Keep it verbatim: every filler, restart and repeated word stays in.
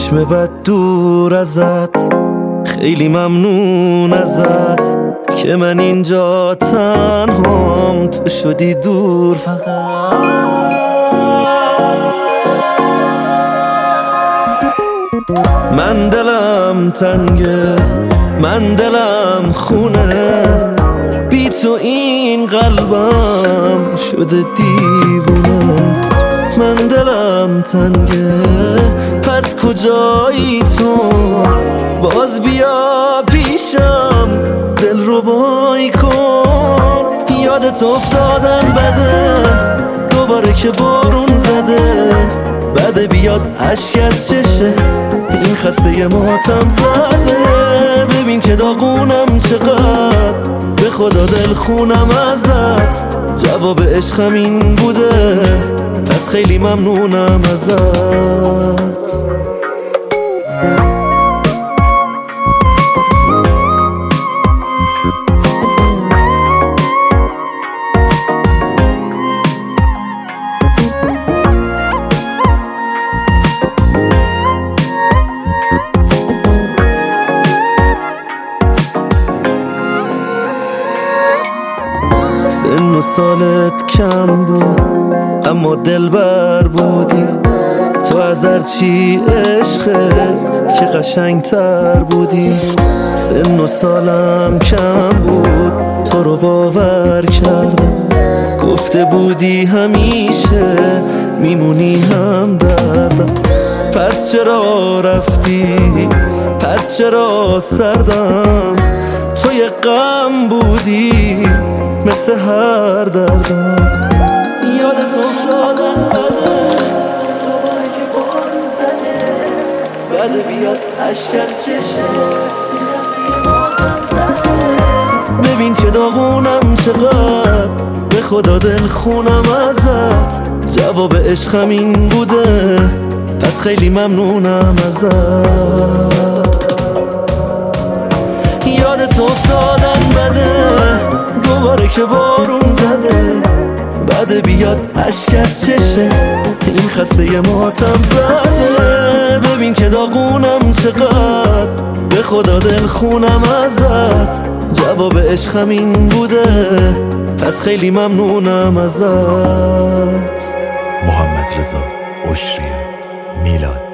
چشم بد دور ازت، خیلی ممنون ازت که من اینجا تنهام، تو شدی دور فقط. من دلم تنگه، من دلم خونه، بی تو این قلبم شده دیوونه. من دلم تنگه پس کجایی تو، باز بیا پیشم دل رو بای کن. یادت افتادن بده دوباره که بارون زده، بده بیاد عشق از چشه این خسته ماتم زده. ببین که داغونم چقدر، به خدا دل خونم ازت، جواب عشقم این بوده پس خیلی ممنونم ازت. سن و سالت کم بود اما دلبر بودی، تو از هرچی عشقه که قشنگتر بودی. سن و سالم کم بود تو رو باور کردم، گفته بودی همیشه میمونی هم دردم. پس چرا رفتی، پس چرا سردم، تو یه غم بودی مثل هر دردم. یادت افتادن بده دوباره که بارون زده، بده بیاد عشق از چشه این خسته ماتم زده. ببین که داغونم چقدر، به خدا دل خونم ازت، جواب عشقم این بوده پس خیلی ممنونم ازت. یادت افتادن بده دوباره که بارون زده، بده بیاد عشق از چشه این خسته ماتم زده. ببین که داغونم چقدر، به خدا دل خونم ازت، جواب عشقم این بوده پس خیلی ممنونم ازت. محمد رضا عشری میلاد.